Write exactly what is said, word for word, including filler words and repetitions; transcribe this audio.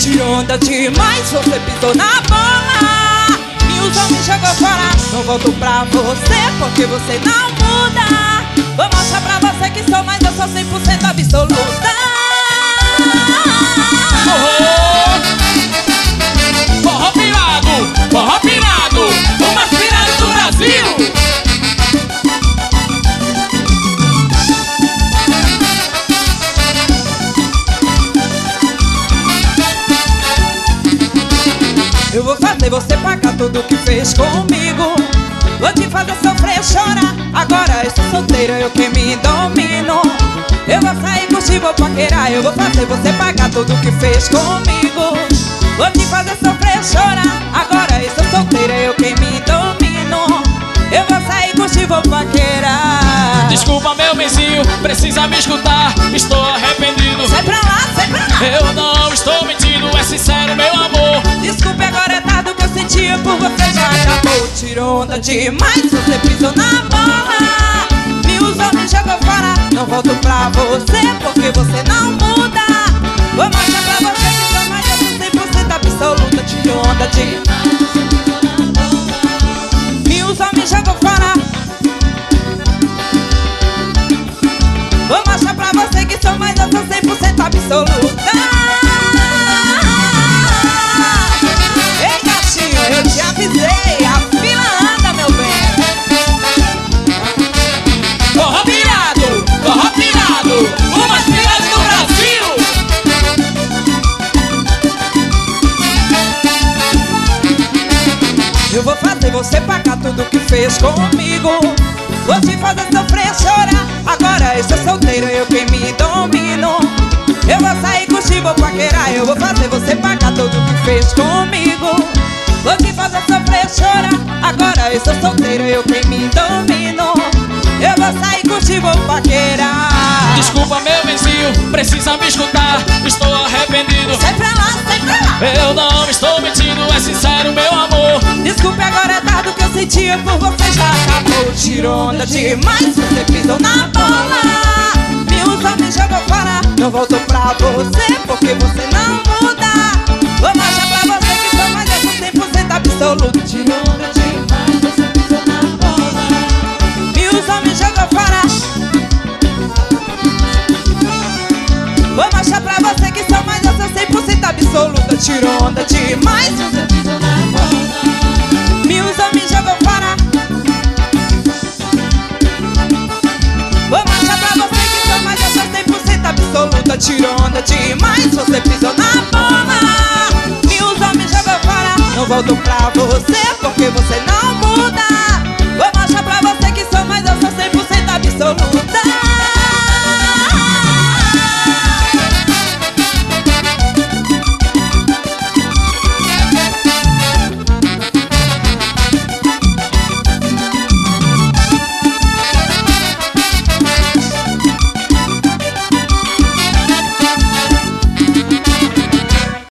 tirou onda demais, você pisou na bola. Me usou, me jogou fora, não volto pra você porque você não muda. Vou mostrar pra você que sou, mas eu sou cem por cento absoluta. Forró pirado, forró pirado, o mais pirado do Brasil. Eu vou fazer você pagar tudo que fez comigo. Vou te fazer sofrer, chorar. Agora eu sou solteira, eu que me domino. Eu vou sair, curtir, vou paquerar. Eu vou fazer você pagar tudo que fez comigo. Vou te fazer sofrer, chorar. Agora eu sou solteira, eu que me domino. Eu vou sair, curtir, vou paquerar. Desculpa meu benzinho, precisa me escutar. Estou arrependido. Sai pra lá, sai pra lá. Eu não estou mentindo, é sincero meu amor. Desculpe, agora é tarde, o que eu sentia por você já acabou. Tirou onda demais, você pisou na bola. Me usou, me jogou fora, não volto pra você porque você não muda. Vou mostrar pra você que sou mais cem por cento absoluta. Tirou onda demais, você pisou na bola. Me usou, me jogou fora. Vou mostrar pra você que sou mais eu sou cem por cento absoluta. Eu te avisei, a fila anda, meu bem. Forró pirado, forró pirado, o mais pirado do Brasil. Eu vou fazer você pagar tudo que fez comigo. Vou te fazer sofrer, chorar. Agora eu sou solteira, eu quem me domino. Eu vou sair, curtir, vou paquerar. Eu vou fazer você pagar tudo que fez comigo. Vou te fazer sofrer, chorar. Agora eu sou solteira, eu quem me domino. Eu vou sair, curtir, vou paquerar. Desculpa meu benzinho, precisa me escutar. Estou arrependido. Sai pra lá, sai pra lá. Eu não estou mentindo, é sincero meu amor. Desculpe, agora é tarde, o que eu sentia por você já acabou. Tirou onda demais, você pisou na bola. Me usou, me jogou fora, não volto pra você porque você não muda. Vou mostrar pra você que sou mais eu sou cem por cento absoluto. Tirou onda demais, você pisou na bola. Me usou, me jogou fora. Vou mostrar pra você que sou mais eu sou cem por cento absoluta. Tirou onda demais, você pisou na bola. Me usou, me jogou fora. Vou mostrar pra você que sou mais eu sou cem por cento absoluta. Tirou onda demais, você pisou